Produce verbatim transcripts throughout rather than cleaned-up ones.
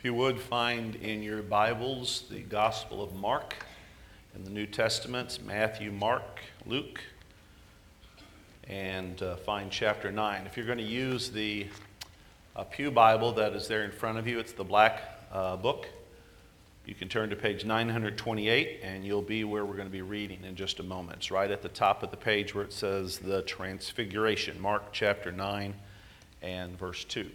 you would find in your Bibles the Gospel of Mark in the New Testament, Matthew, Mark, Luke, and uh, find chapter nine. If you're going to use the uh, Pew Bible that is there in front of you, it's the black uh, book. You can turn to page nine twenty-eight and you'll be where we're going to be reading in just a moment. It's right at the top of the page where it says the Transfiguration, Mark chapter nine and verse two.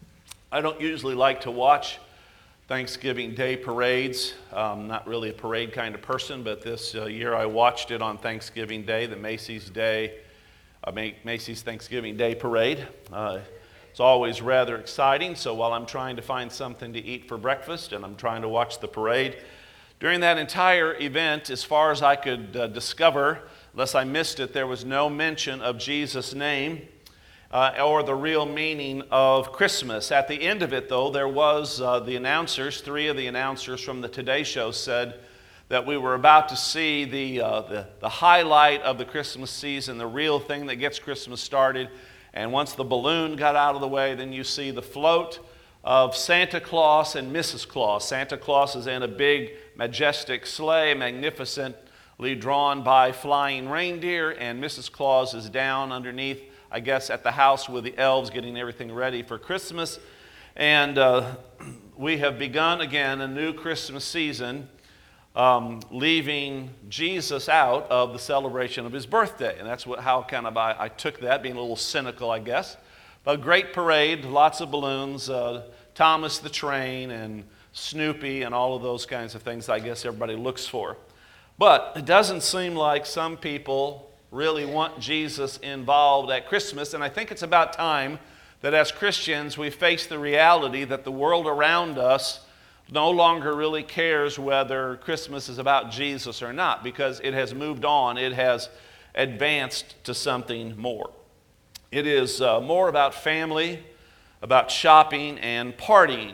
I don't usually like to watch Thanksgiving Day parades. I'm not really a parade kind of person, but this uh, year I watched it on Thanksgiving Day, the Macy's Day, uh, Macy's Thanksgiving Day parade. Uh, it's always rather exciting, so while I'm trying to find something to eat for breakfast and I'm trying to watch the parade, during that entire event, as far as I could uh, discover, unless I missed it, there was no mention of Jesus' name Uh, or the real meaning of Christmas. At the end of it, though, there was uh, the announcers, three of the announcers from the Today Show said that we were about to see the, uh, the, the highlight of the Christmas season, the real thing that gets Christmas started. And once the balloon got out of the way, then you see the float of Santa Claus and Missus Claus. Santa Claus is in a big, majestic sleigh, magnificently drawn by flying reindeer, and Missus Claus is down underneath, I guess, at the house with the elves getting everything ready for Christmas. And uh, we have begun again a new Christmas season, um, leaving Jesus out of the celebration of his birthday. And that's what, how kind of I, I took that, being a little cynical, I guess. But a great parade, lots of balloons, uh, Thomas the Train and Snoopy and all of those kinds of things I guess everybody looks for. But it doesn't seem like some people really want Jesus involved at Christmas, and I think it's about time that as Christians we face the reality that the world around us no longer really cares whether Christmas is about Jesus or not, because it has moved on, it has advanced to something more. It is uh, more about family, about shopping and partying.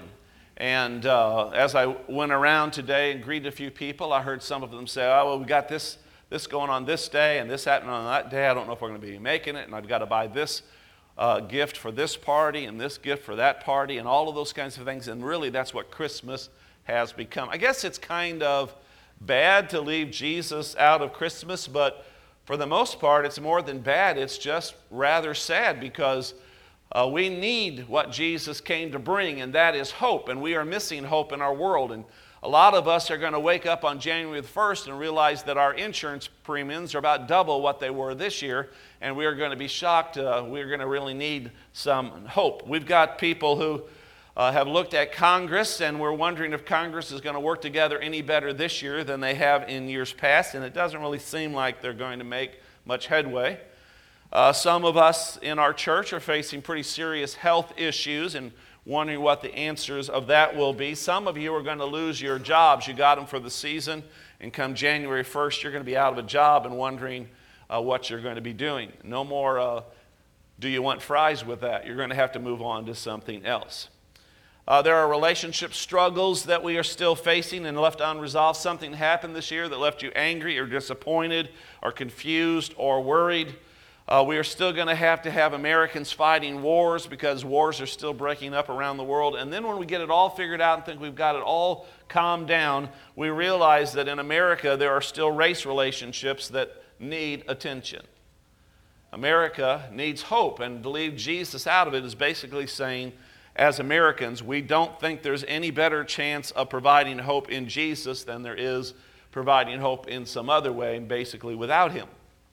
And uh, as I went around today and greeted a few people, I heard some of them say, oh, well, we got this this going on this day and this happening on that day. I don't know if we're going to be making it, and I've got to buy this uh, gift for this party and this gift for that party and all of those kinds of things. And really that's what Christmas has become. I guess it's kind of bad to leave Jesus out of Christmas, but for the most part it's more than bad. It's just rather sad, because uh, we need what Jesus came to bring, and that is hope, and we are missing hope in our world. And a lot of us are going to wake up on January the first and realize that our insurance premiums are about double what they were this year, and we are going to be shocked. Uh, we're going to really need some hope. We've got people who uh, have looked at Congress, and we're wondering if Congress is going to work together any better this year than they have in years past, and it doesn't really seem like they're going to make much headway. Uh, some of us in our church are facing pretty serious health issues and wondering what the answers of that will be. Some of you are going to lose your jobs. You got them for the season, and come January first, you're going to be out of a job and wondering uh, what you're going to be doing. No more uh, do you want fries with that. You're going to have to move on to something else. Uh, there are relationship struggles that we are still facing and left unresolved. Something happened this year that left you angry or disappointed or confused or worried. Uh, we are still going to have to have Americans fighting wars, because wars are still breaking up around the world. And then when we get it all figured out and think we've got it all calmed down, we realize that in America there are still race relationships that need attention. America needs hope, and to leave Jesus out of it is basically saying, as Americans, we don't think there's any better chance of providing hope in Jesus than there is providing hope in some other way, and basically without him.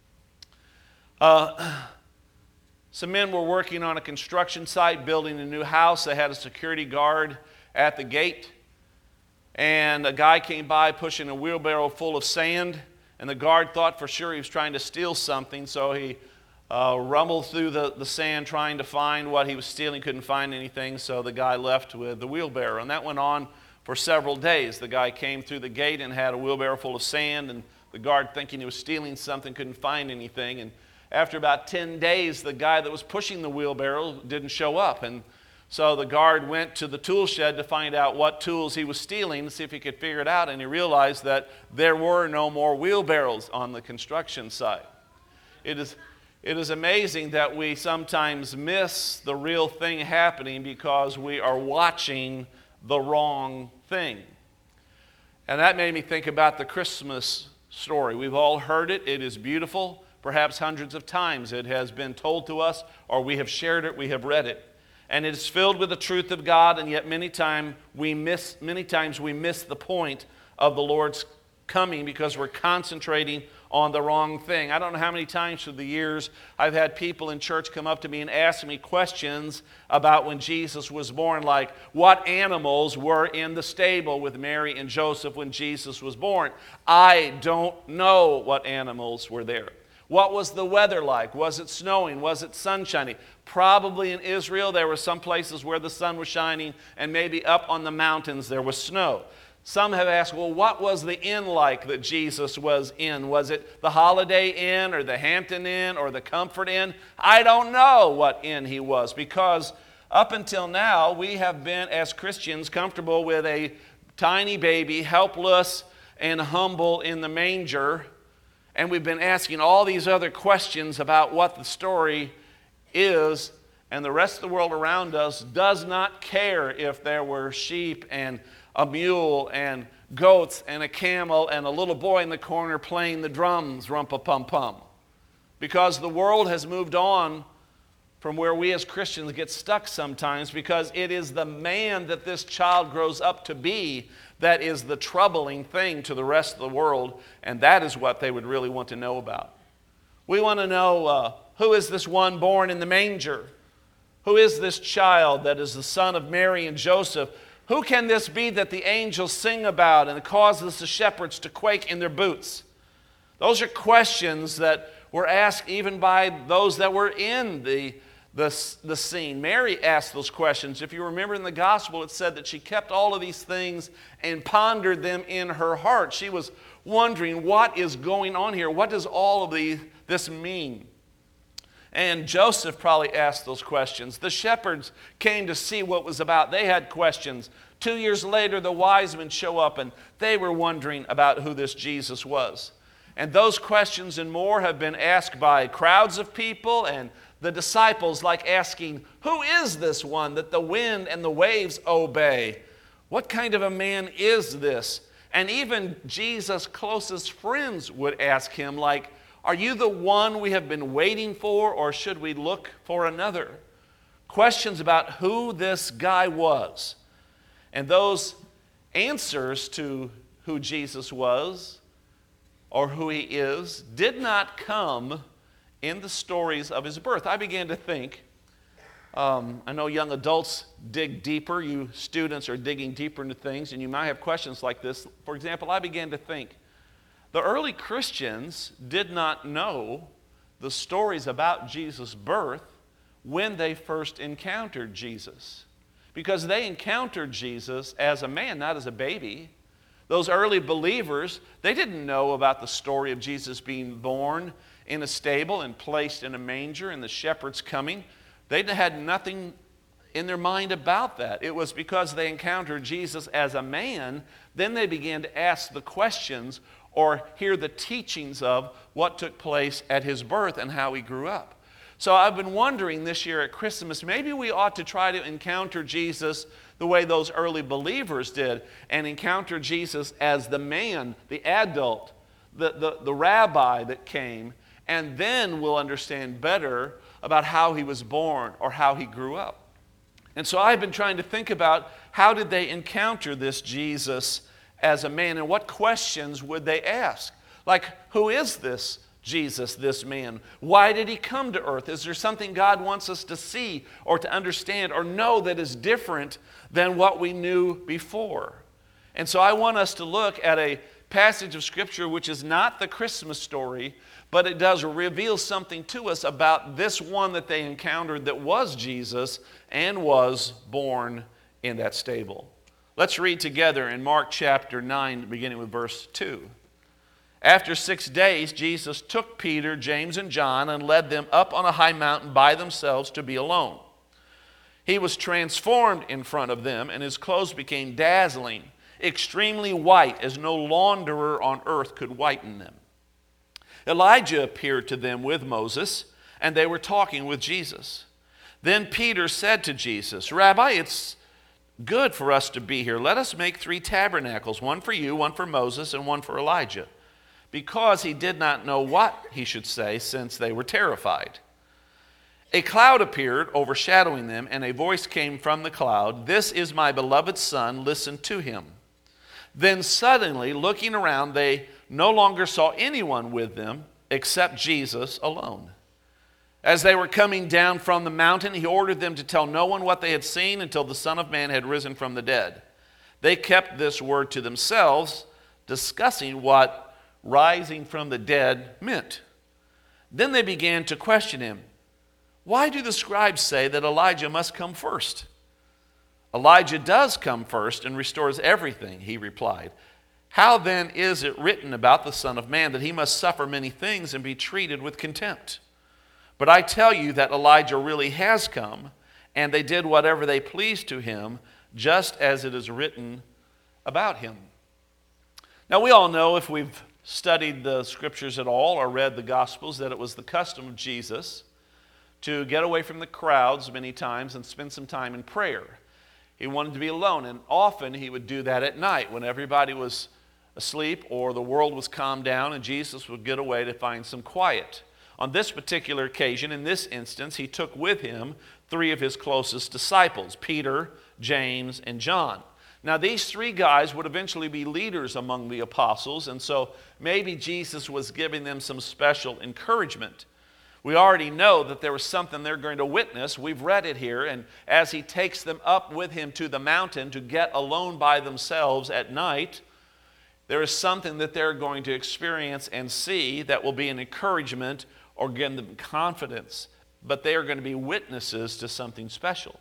Uh, some men were working on a construction site, building a new house. They had a security guard at the gate, and a guy came by pushing a wheelbarrow full of sand, and the guard thought for sure he was trying to steal something, so he uh, rumbled through the, the sand trying to find what he was stealing, couldn't find anything, so the guy left with the wheelbarrow. And that went on for several days. The guy came through the gate and had a wheelbarrow full of sand, and the guard, thinking he was stealing something, couldn't find anything. And after about ten days, the guy that was pushing the wheelbarrow didn't show up. And so the guard went to the tool shed to find out what tools he was stealing, to see if he could figure it out. And he realized that there were no more wheelbarrows on the construction site. It is, it is amazing that we sometimes miss the real thing happening because we are watching the wrong thing. And that made me think about the Christmas story. We've all heard it. It is beautiful. Perhaps hundreds of times it has been told to us, or we have shared it, we have read it. And it is filled with the truth of God, and yet many time we miss many times we miss the point of the Lord's coming because we're concentrating on the wrong thing. I don't know how many times through the years I've had people in church come up to me and ask me questions about when Jesus was born, like what animals were in the stable with Mary and Joseph when Jesus was born. I don't know what animals were there. What was the weather like? Was it snowing? Was it sunshiny? Probably in Israel there were some places where the sun was shining, and maybe up on the mountains there was snow. Some have asked, well, what was the inn like that Jesus was in? Was it the Holiday Inn or the Hampton Inn or the Comfort Inn? I don't know what inn he was, because up until now we have been, as Christians, comfortable with a tiny baby, helpless and humble in the manger. And we've been asking all these other questions about what the story is, and the rest of the world around us does not care if there were sheep and a mule and goats and a camel and a little boy in the corner playing the drums, rumpa-pum-pum. Because the world has moved on from where we as Christians get stuck sometimes, because it is the man that this child grows up to be that is the troubling thing to the rest of the world, and that is what they would really want to know about. We want to know uh, who is this one born in the manger? Who is this child that is the son of Mary and Joseph? Who can this be that the angels sing about and causes the shepherds to quake in their boots? Those are questions that were asked even by those that were in the The, the scene. Mary asked those questions. If you remember in the gospel, it said that she kept all of these things and pondered them in her heart. She was wondering, what is going on here? What does all of the, this mean? And Joseph probably asked those questions. The shepherds came to see what it was about. They had questions. Two years later, the wise men show up, and they were wondering about who this Jesus was. And those questions and more have been asked by crowds of people, and the disciples like asking, who is this one that the wind and the waves obey? What kind of a man is this? And even Jesus' closest friends would ask him, like, are you the one we have been waiting for, or should we look for another? Questions about who this guy was. And those answers to who Jesus was or who he is did not come in the stories of his birth. I began to think, um, I know young adults dig deeper. You students are digging deeper into things, and you might have questions like this. For example, I began to think, the early Christians did not know the stories about Jesus' birth when they first encountered Jesus, because they encountered Jesus as a man, not as a baby. Those early believers, they didn't know about the story of Jesus being born in a stable and placed in a manger and the shepherds coming. They had nothing in their mind about that. It was because they encountered Jesus as a man, then they began to ask the questions or hear the teachings of what took place at his birth and how he grew up. So I've been wondering this year at Christmas, maybe we ought to try to encounter Jesus the way those early believers did, and encounter Jesus as the man, the adult, the, the, the rabbi that came, and then we'll understand better about how he was born or how he grew up. And so I've been trying to think about, how did they encounter this Jesus as a man, and what questions would they ask? Like, who is this Jesus, this man? Why did he come to earth? Is there something God wants us to see or to understand or know that is different than what we knew before? And so I want us to look at a passage of Scripture which is not the Christmas story, but it does reveal something to us about this one that they encountered that was Jesus and was born in that stable. Let's read together in Mark chapter nine, beginning with verse two. After six days, Jesus took Peter, James, and John and led them up on a high mountain by themselves to be alone. He was transformed in front of them, and his clothes became dazzling, extremely white, as no launderer on earth could whiten them. Elijah appeared to them with Moses, and they were talking with Jesus. Then Peter said to Jesus, Rabbi, it's good for us to be here. Let us make three tabernacles, one for you, one for Moses, and one for Elijah. Because he did not know what he should say, since they were terrified. A cloud appeared, overshadowing them, and a voice came from the cloud, "This is my beloved Son, listen to him." Then suddenly, looking around, they no longer saw anyone with them except Jesus alone. As they were coming down from the mountain, he ordered them to tell no one what they had seen until the Son of Man had risen from the dead. They kept this word to themselves, discussing what rising from the dead meant. Then they began to question him. "Why do the scribes say that Elijah must come first?" "Elijah does come first and restores everything," he replied. "How then is it written about the Son of Man that he must suffer many things and be treated with contempt? But I tell you that Elijah really has come, and they did whatever they pleased to him, just as it is written about him." Now we all know, if we've studied the scriptures at all or read the Gospels, that it was the custom of Jesus to get away from the crowds many times and spend some time in prayer. He wanted to be alone, and often he would do that at night when everybody was asleep or the world was calmed down, and Jesus would get away to find some quiet. On this particular occasion, in this instance, he took with him three of his closest disciples, Peter, James, and John. Now, these three guys would eventually be leaders among the apostles, and so maybe Jesus was giving them some special encouragement. We already know that there was something they're going to witness. We've read it here, and as he takes them up with him to the mountain to get alone by themselves at night, there is something that they're going to experience and see that will be an encouragement or give them confidence, but they are going to be witnesses to something special.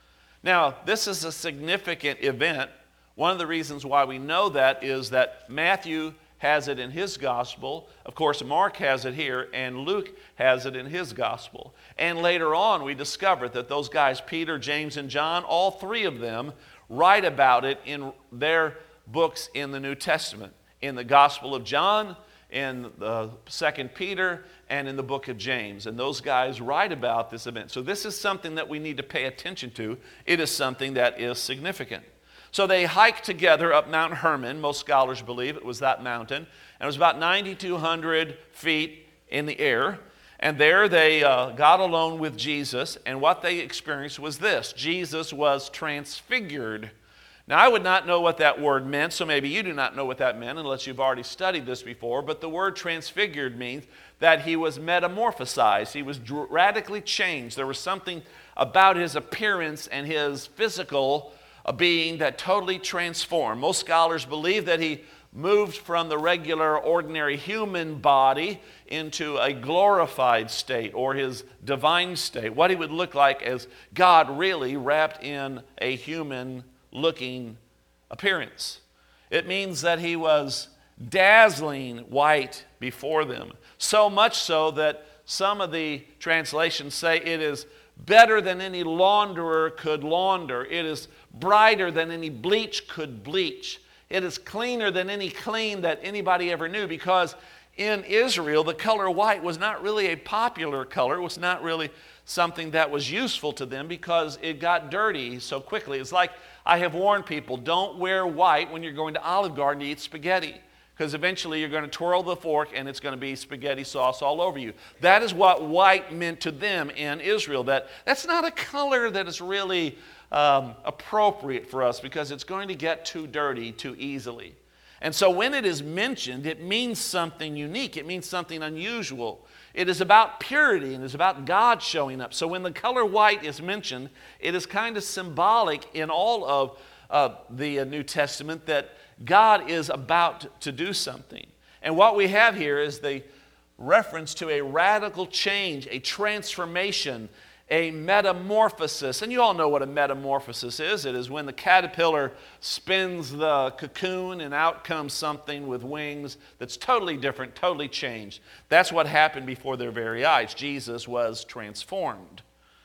Now, this is a significant event. One of the reasons why we know that is that Matthew has it in his gospel. Of course, Mark has it here, and Luke has it in his gospel. And later on, we discover that those guys, Peter, James, and John, all three of them write about it in their books in the New Testament. In the Gospel of John, in the Second Peter, and in the book of James. And those guys write about this event. So this is something that we need to pay attention to. It is something that is significant. So they hiked together up Mount Hermon. Most scholars believe it was that mountain. And it was about nine thousand two hundred feet in the air. And there they uh, got alone with Jesus. And what they experienced was this: Jesus was transfigured. Now, I would not know what that word meant, so maybe you do not know what that meant unless you've already studied this before. But the word transfigured means that he was metamorphosized. He was radically changed. There was something about his appearance and his physical being that totally transformed. Most scholars believe that he moved from the regular, ordinary human body into a glorified state, or his divine state, what he would look like as God really wrapped in a human looking appearance. It means that he was dazzling white before them, so much so that some of the translations say it is better than any launderer could launder. It is brighter than any bleach could bleach. It is cleaner than any clean that anybody ever knew, because in Israel the color white was not really a popular color. It was not really something that was useful to them because it got dirty so quickly. It's like I have warned people, don't wear white when you're going to Olive Garden to eat spaghetti, because eventually you're going to twirl the fork and it's going to be spaghetti sauce all over you. That is what white meant to them in Israel. That, that's not a color that is really um, appropriate for us, because it's going to get too dirty too easily. And so when it is mentioned, it means something unique. It means something unusual. It is about purity, and it's about God showing up. So when the color white is mentioned, it is kind of symbolic in all of uh, the uh, New Testament that God is about to do something. And what we have here is the reference to a radical change, a transformation, a metamorphosis. And you all know what a metamorphosis is. It is when the caterpillar spins the cocoon and out comes something with wings that's totally different, totally changed. That's what happened before their very eyes. Jesus was transformed.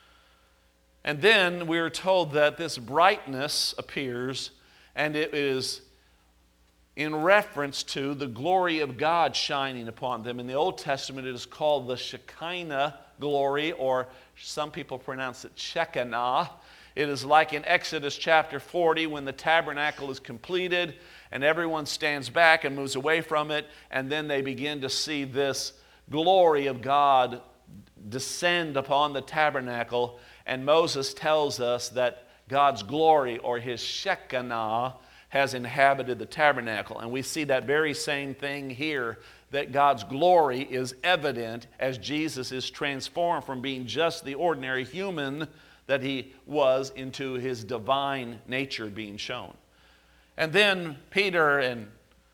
And then we are told that this brightness appears, and it is in reference to the glory of God shining upon them. In the Old Testament, it is called the Shekinah glory, or some people pronounce it Shekinah. It is like in Exodus chapter forty when the tabernacle is completed and everyone stands back and moves away from it, and then they begin to see this glory of God descend upon the tabernacle, and Moses tells us that God's glory, or his Shekinah, has inhabited the tabernacle. And we see that very same thing here, that God's glory is evident as Jesus is transformed from being just the ordinary human that he was into his divine nature being shown. And then Peter and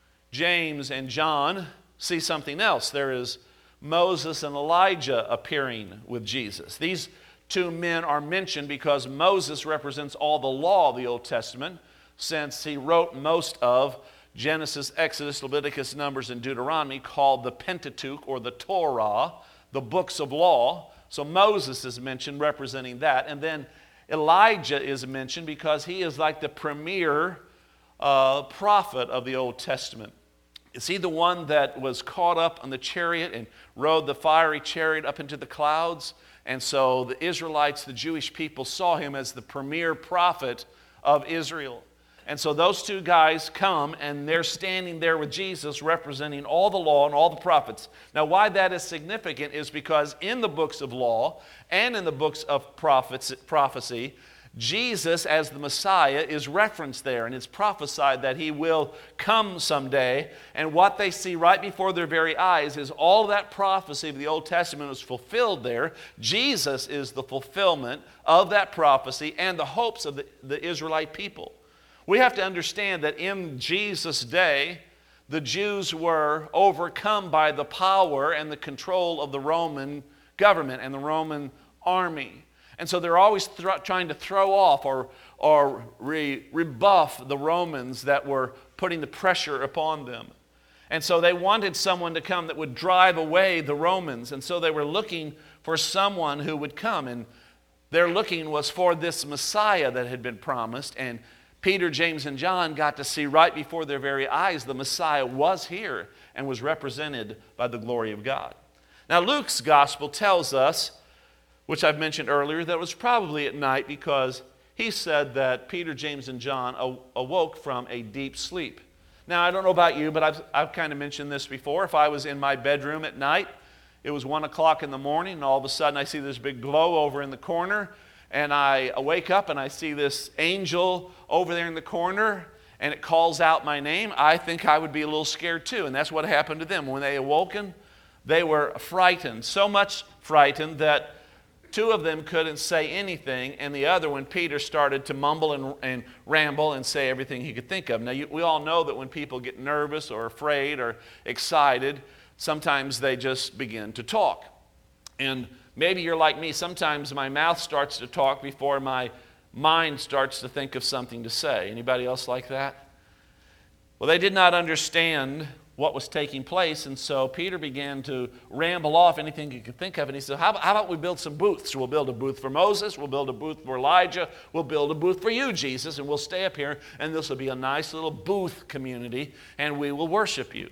James and John see something else. There is Moses and Elijah appearing with Jesus. These two men are mentioned because Moses represents all the law of the Old Testament, since he wrote most of Genesis, Exodus, Leviticus, Numbers, and Deuteronomy, called the Pentateuch or the Torah, the books of law. So Moses is mentioned representing that. And then Elijah is mentioned because he is like the premier uh, prophet of the Old Testament. Is he the one that was caught up on the chariot and rode the fiery chariot up into the clouds? And so the Israelites, the Jewish people, saw him as the premier prophet of Israel. And so those two guys come and they're standing there with Jesus representing all the law and all the prophets. Now, why that is significant is because in the books of law and in the books of prophets, prophecy, Jesus as the Messiah is referenced there, and it's prophesied that he will come someday. And what they see right before their very eyes is all that prophecy of the Old Testament is fulfilled there. Jesus is the fulfillment of that prophecy and the hopes of the, the Israelite people. We have to understand that in Jesus' day, the Jews were overcome by the power and the control of the Roman government and the Roman army. And so they're always th- trying to throw off or, or re- rebuff the Romans that were putting the pressure upon them. And so they wanted someone to come that would drive away the Romans. And so they were looking for someone who would come. And their looking was for this Messiah that had been promised. And Peter, James, and John got to see right before their very eyes the Messiah was here and was represented by the glory of God. Now Luke's gospel tells us, which I've mentioned earlier, that it was probably at night because he said that Peter, James, and John awoke from a deep sleep. Now, I don't know about you, but I've, I've kind of mentioned this before. If I was in my bedroom at night, it was one o'clock in the morning, and all of a sudden I see this big glow over in the corner, and I wake up and I see this angel over there in the corner, and it calls out my name. I think I would be a little scared too, and that's what happened to them. When they awoken, they were frightened, so much frightened that two of them couldn't say anything, and the other one, Peter, started to mumble and, and ramble and say everything he could think of. Now, you, we all know that when people get nervous or afraid or excited, sometimes they just begin to talk. And maybe you're like me. Sometimes my mouth starts to talk before my mind starts to think of something to say. Anybody else like that? Well, they did not understand what was taking place, and so Peter began to ramble off anything he could think of, and he said, how about, how about we build some booths? We'll build a booth for Moses, we'll build a booth for Elijah, we'll build a booth for you, Jesus, and we'll stay up here, and this will be a nice little booth community, and we will worship you.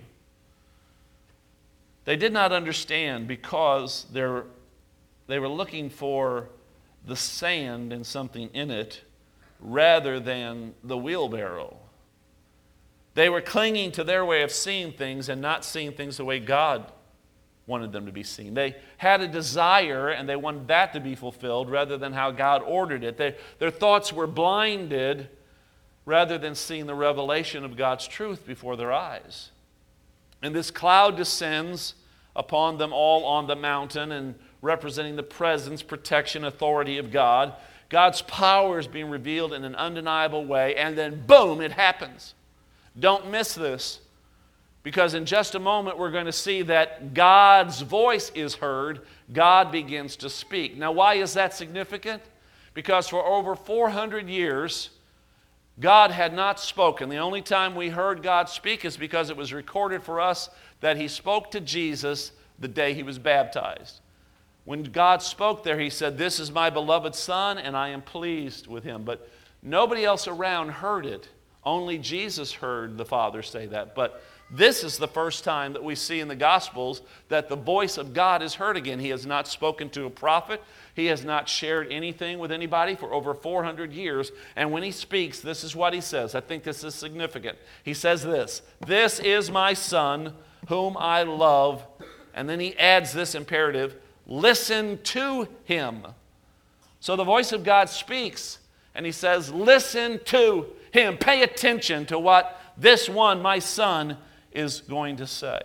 They did not understand because they're, they were looking for the sand and something in it rather than the wheelbarrow. They were clinging to their way of seeing things and not seeing things the way God wanted them to be seen. They had a desire and they wanted that to be fulfilled rather than how God ordered it. They, their thoughts were blinded rather than seeing the revelation of God's truth before their eyes. And this cloud descends upon them all on the mountain and representing the presence, protection, authority of God. God's power is being revealed in an undeniable way, and then boom, it happens. Don't miss this, because in just a moment we're going to see that God's voice is heard. God begins to speak. Now, why is that significant? Because for over four hundred years, God had not spoken. The only time we heard God speak is because it was recorded for us that He spoke to Jesus the day He was baptized. When God spoke there, He said, "This is my beloved Son, and I am pleased with Him." But nobody else around heard it. Only Jesus heard the Father say that. But This is the first time that we see in the Gospels that the voice of God is heard again. He has not spoken to a prophet. He has not shared anything with anybody for over four hundred years. And when he speaks, this is what he says. I think this is significant. He says this, "This is my Son, whom I love." And then he adds this imperative, "Listen to him." So the voice of God speaks, and he says, listen to him. Pay attention to what this one, my Son, is going to say.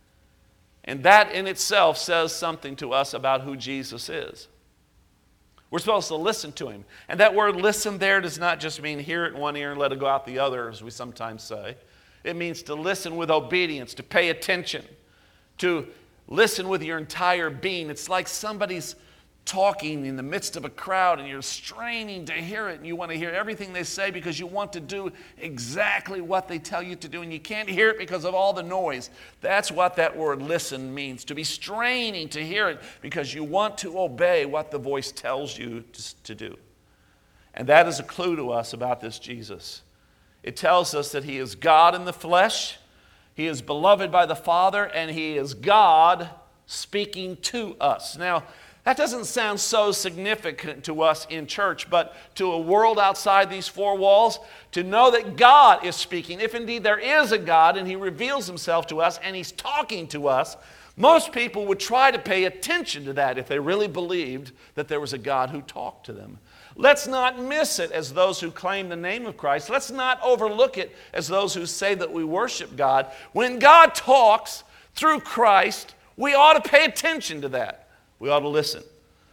And that in itself says something to us about who Jesus is. We're supposed to listen to him. And that word listen there does not just mean hear it in one ear and let it go out the other, as we sometimes say. It means to listen with obedience, to pay attention, to listen with your entire being. It's like somebody's talking in the midst of a crowd and you're straining to hear it, and you want to hear everything they say because you want to do exactly what they tell you to do, and you can't hear it because of all the noise. That's what that word listen means, to be straining to hear it because you want to obey what the voice tells you to, to do. And that is a clue to us about this Jesus. It tells us that he is God in the flesh, he is beloved by the Father, and he is God speaking to us. Now, that doesn't sound so significant to us in church, but to a world outside these four walls, to know that God is speaking, if indeed there is a God and he reveals himself to us and he's talking to us, most people would try to pay attention to that if they really believed that there was a God who talked to them. Let's not miss it as those who claim the name of Christ. Let's not overlook it as those who say that we worship God. When God talks through Christ, we ought to pay attention to that. We ought to listen.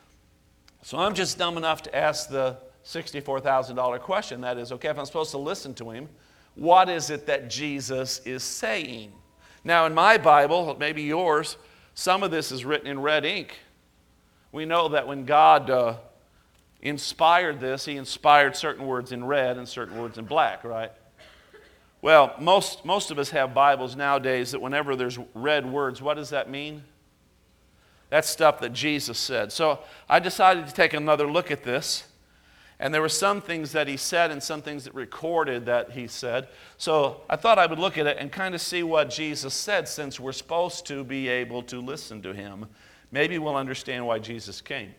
So I'm just dumb enough to ask the sixty-four thousand dollars question. That is, okay, if I'm supposed to listen to him, what is it that Jesus is saying? Now, in my Bible, maybe yours, some of this is written in red ink. We know that when God uh, inspired this, he inspired certain words in red and certain words in black, right? Well, most, most of us have Bibles nowadays that whenever there's red words, what does that mean? That's stuff that Jesus said. So I decided to take another look at this. And there were some things that he said and some things that recorded that he said. So I thought I would look at it and kind of see what Jesus said, since we're supposed to be able to listen to him. Maybe we'll understand why Jesus came.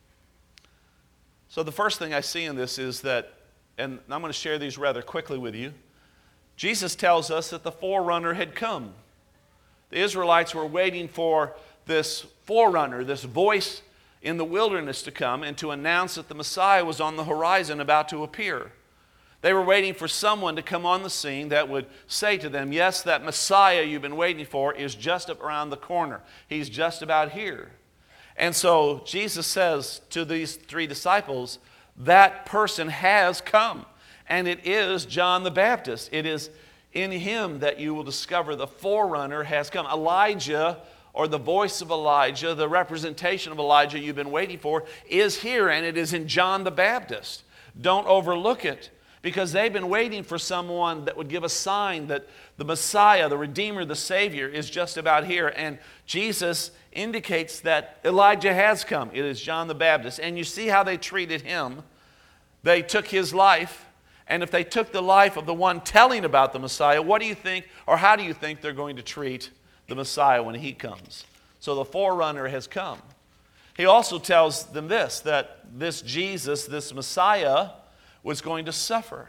So the first thing I see in this is that, and I'm going to share these rather quickly with you, Jesus tells us that the forerunner had come. The Israelites were waiting for this forerunner, this voice in the wilderness to come and to announce that the Messiah was on the horizon about to appear. They were waiting for someone to come on the scene that would say to them, yes, that Messiah you've been waiting for is just around the corner. He's just about here. And so Jesus says to these three disciples, that person has come. And it is John the Baptist. It is in him that you will discover the forerunner has come. Elijah, or the voice of Elijah, the representation of Elijah you've been waiting for, is here, and it is in John the Baptist. Don't overlook it, because they've been waiting for someone that would give a sign that the Messiah, the Redeemer, the Savior, is just about here. And Jesus indicates that Elijah has come. It is John the Baptist. And you see how they treated him. They took his life, and if they took the life of the one telling about the Messiah, what do you think, or how do you think they're going to treat the Messiah when he comes? So the forerunner has come. He also tells them this, that this Jesus, this Messiah, was going to suffer.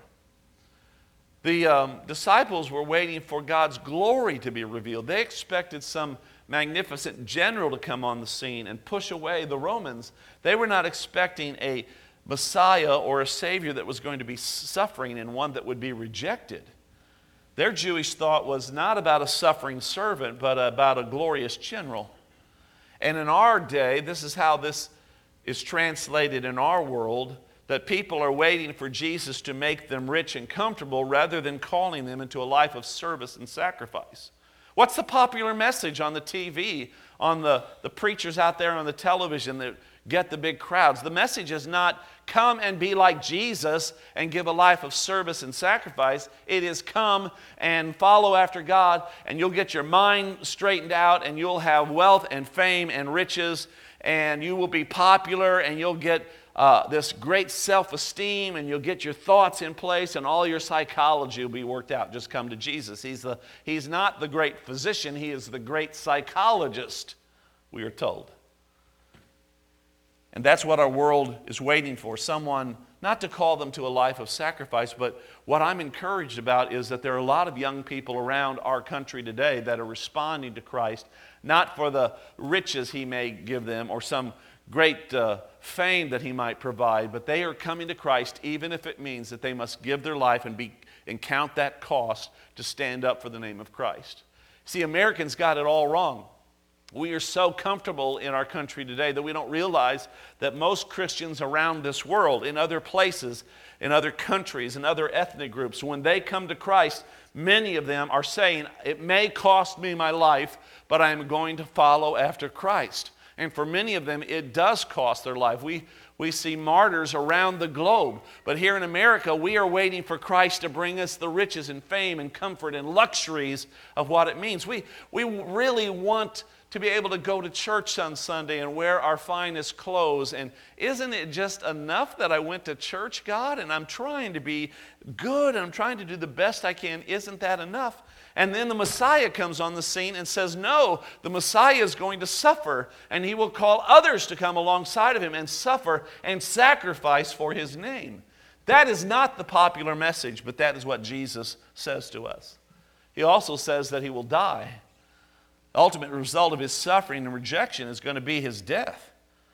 The um, disciples were waiting for God's glory to be revealed. They expected some magnificent general to come on the scene and push away the Romans. They were not expecting a Messiah or a Savior that was going to be suffering and one that would be rejected. Their Jewish thought was not about a suffering servant, but about a glorious general. And in our day, this is how this is translated in our world, that people are waiting for Jesus to make them rich and comfortable rather than calling them into a life of service and sacrifice. What's the popular message on the T V, on the, the preachers out there on the television that get the big crowds? The message is not come and be like Jesus and give a life of service and sacrifice. It is come and follow after God, and you'll get your mind straightened out, and you'll have wealth and fame and riches, and you will be popular, and you'll get uh, this great self-esteem, and you'll get your thoughts in place, and all your psychology will be worked out. Just come to Jesus. He's, the, he's not the great physician. He is the great psychologist, we are told. And that's what our world is waiting for. Someone, not to call them to a life of sacrifice, but what I'm encouraged about is that there are a lot of young people around our country today that are responding to Christ, not for the riches he may give them or some great uh, fame that he might provide, but they are coming to Christ even if it means that they must give their life and, be, and count that cost to stand up for the name of Christ. See, Americans got it all wrong. We are so comfortable in our country today that we don't realize that most Christians around this world, in other places, in other countries, in other ethnic groups, when they come to Christ, many of them are saying, it may cost me my life, but I am going to follow after Christ. And for many of them, it does cost their life. We, we see martyrs around the globe. But here in America, we are waiting for Christ to bring us the riches and fame and comfort and luxuries of what it means. We, we really want to be able to go to church on Sunday and wear our finest clothes. And isn't it just enough that I went to church, God? And I'm trying to be good, and I'm trying to do the best I can. Isn't that enough? And then the Messiah comes on the scene and says, no, the Messiah is going to suffer, and he will call others to come alongside of him and suffer and sacrifice for his name. That is not the popular message, but that is what Jesus says to us. He also says that he will die. The ultimate result of his suffering and rejection is going to be his death.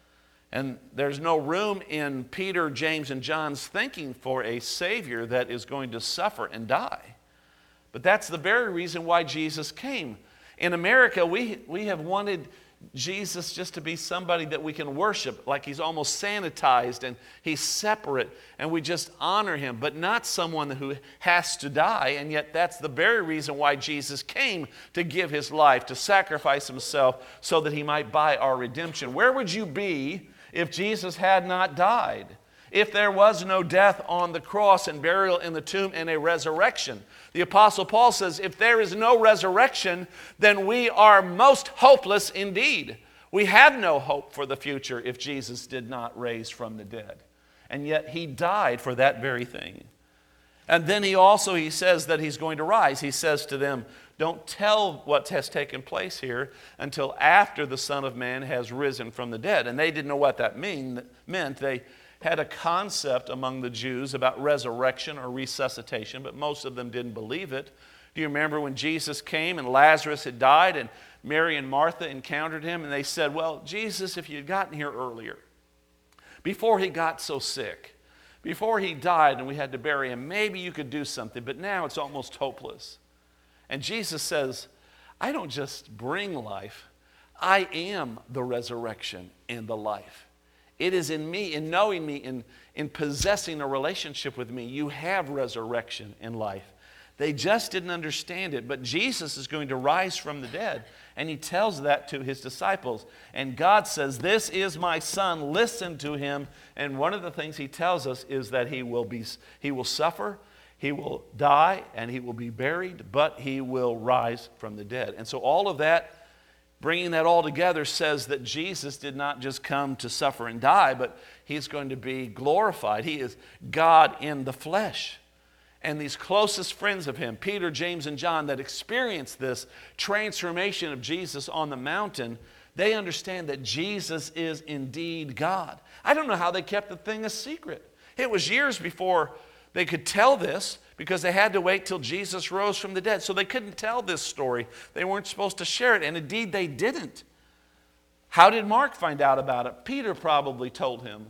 And there's no room in Peter, James, and John's thinking for a Savior that is going to suffer and die. But that's the very reason why Jesus came. In America, we, we have wanted Jesus just to be somebody that we can worship, like he's almost sanitized and he's separate, and we just honor him, but not someone who has to die. And yet that's the very reason why Jesus came, to give his life, to sacrifice himself so that he might buy our redemption. Where would you be if Jesus had not died? If there was no death on the cross and burial in the tomb and a resurrection? The Apostle Paul says, if there is no resurrection, then we are most hopeless indeed. We have no hope for the future if Jesus did not raise from the dead. And yet he died for that very thing. And then he also, he says that he's going to rise. He says to them, don't tell what has taken place here until after the Son of Man has risen from the dead. And they didn't know what that mean, meant. They had a concept among the Jews about resurrection or resuscitation, but most of them didn't believe it. Do you remember when Jesus came and Lazarus had died and Mary and Martha encountered him, and they said, well, Jesus, if you had gotten here earlier, before he got so sick, before he died and we had to bury him, maybe you could do something, but now it's almost hopeless. And Jesus says, I don't just bring life, I am the resurrection and the life. It is in me, in knowing me, in, in possessing a relationship with me, you have resurrection in life. They just didn't understand it, but Jesus is going to rise from the dead, and he tells that to his disciples. And God says, this is my son, listen to him. And one of the things he tells us is that he will be, he will suffer, he will die, and he will be buried, but he will rise from the dead. And so all of that, bringing that all together, says that Jesus did not just come to suffer and die, but he's going to be glorified. He is God in the flesh. And these closest friends of him, Peter, James, and John, that experienced this transformation of Jesus on the mountain, they understand that Jesus is indeed God. I don't know how they kept the thing a secret. It was years before they could tell this, because they had to wait till Jesus rose from the dead. So they couldn't tell this story. They weren't supposed to share it, and indeed they didn't. How did Mark find out about it? Peter probably told him.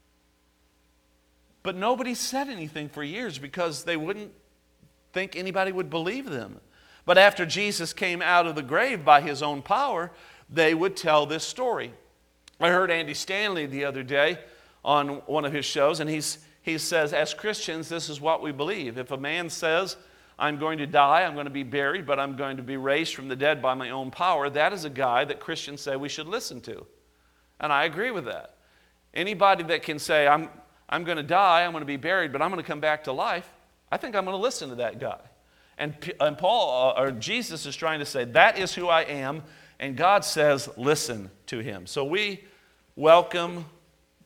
But nobody said anything for years because they wouldn't think anybody would believe them. But after Jesus came out of the grave by his own power, they would tell this story. I heard Andy Stanley the other day on one of his shows, and he's He says, as Christians, this is what we believe. If a man says, I'm going to die, I'm going to be buried, but I'm going to be raised from the dead by my own power, that is a guy that Christians say we should listen to. And I agree with that. Anybody that can say, I'm, I'm going to die, I'm going to be buried, but I'm going to come back to life, I think I'm going to listen to that guy. And, and Paul, or Jesus is trying to say, that is who I am, and God says, listen to him. So we welcome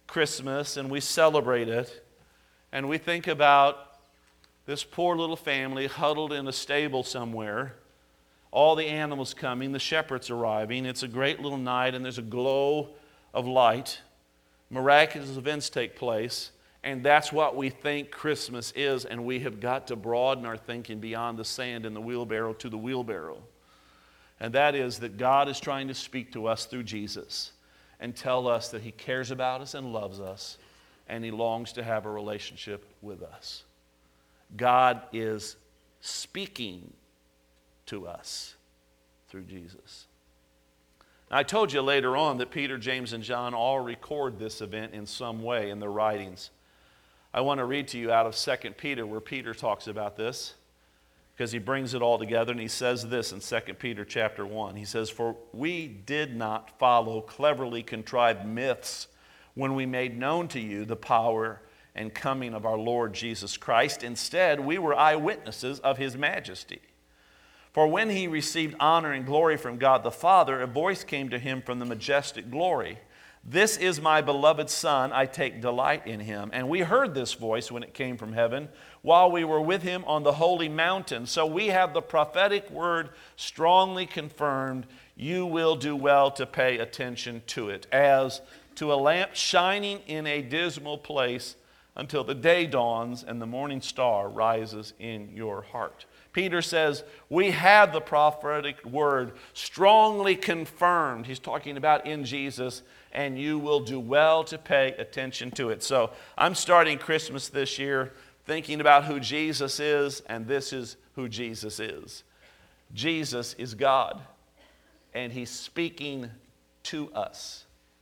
Christmas and we celebrate it, and we think about this poor little family huddled in a stable somewhere, all the animals coming, the shepherds arriving. It's a great little night, and there's a glow of light. Miraculous events take place, and that's what we think Christmas is, and we have got to broaden our thinking beyond the sand in the wheelbarrow to the wheelbarrow. And that is that God is trying to speak to us through Jesus and tell us that He cares about us and loves us, and He longs to have a relationship with us. God is speaking to us through Jesus. Now, I told you later on that Peter, James, and John all record this event in some way in their writings. I want to read to you out of Second Peter where Peter talks about this, because he brings it all together, and he says this in Second Peter chapter one. He says, "For we did not follow cleverly contrived myths when we made known to you the power and coming of our Lord Jesus Christ. Instead, we were eyewitnesses of His majesty. For when He received honor and glory from God the Father, a voice came to Him from the majestic glory. 'This is my beloved Son, I take delight in Him.' And we heard this voice when it came from heaven, while we were with Him on the holy mountain. So we have the prophetic word strongly confirmed. You will do well to pay attention to it, as to a lamp shining in a dismal place until the day dawns and the morning star rises in your heart." Peter says, we have the prophetic word strongly confirmed. He's talking about in Jesus, and you will do well to pay attention to it. So I'm starting Christmas this year thinking about who Jesus is, and this is who Jesus is. Jesus is God, and He's speaking to us.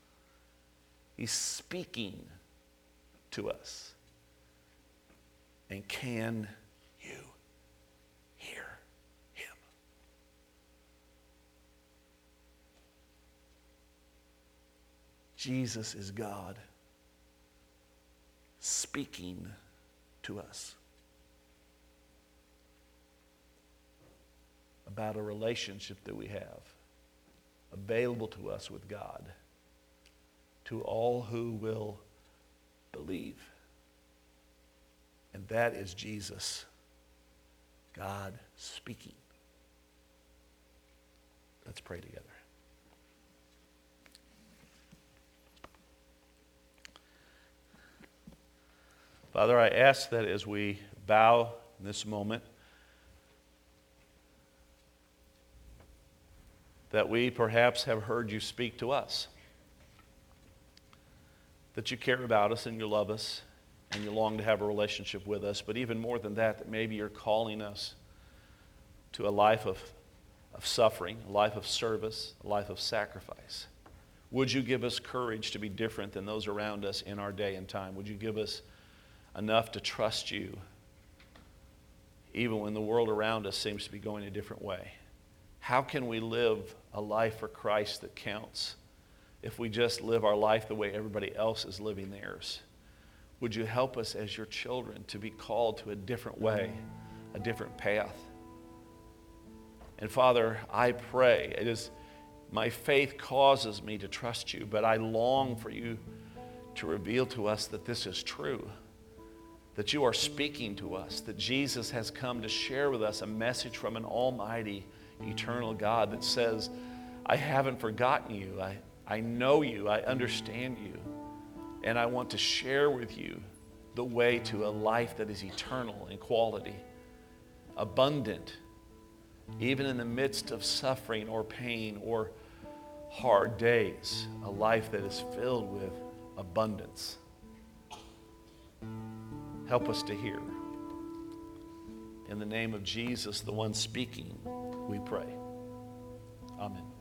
He's speaking to us. And can you hear Him? Jesus is God speaking to us about a relationship that we have available to us with God, to all who will believe. And that is Jesus, God speaking. Let's pray together. Father, I ask that as we bow in this moment, that we perhaps have heard You speak to us, that You care about us and You love us, and You long to have a relationship with us. But even more than that, that maybe You're calling us to a life of, of suffering, a life of service, a life of sacrifice. Would You give us courage to be different than those around us in our day and time? Would You give us enough to trust You, even when the world around us seems to be going a different way? How can we live a life for Christ that counts if we just live our life the way everybody else is living theirs? Would You help us as Your children to be called to a different way, a different path? And Father, I pray, it is my faith causes me to trust You, but I long for You to reveal to us that this is true, that You are speaking to us, that Jesus has come to share with us a message from an almighty, eternal God that says, I haven't forgotten You. I, I know You. I understand You. And I want to share with you the way to a life that is eternal in quality, abundant, even in the midst of suffering or pain or hard days, a life that is filled with abundance. Help us to hear. In the name of Jesus, the one speaking, we pray. Amen.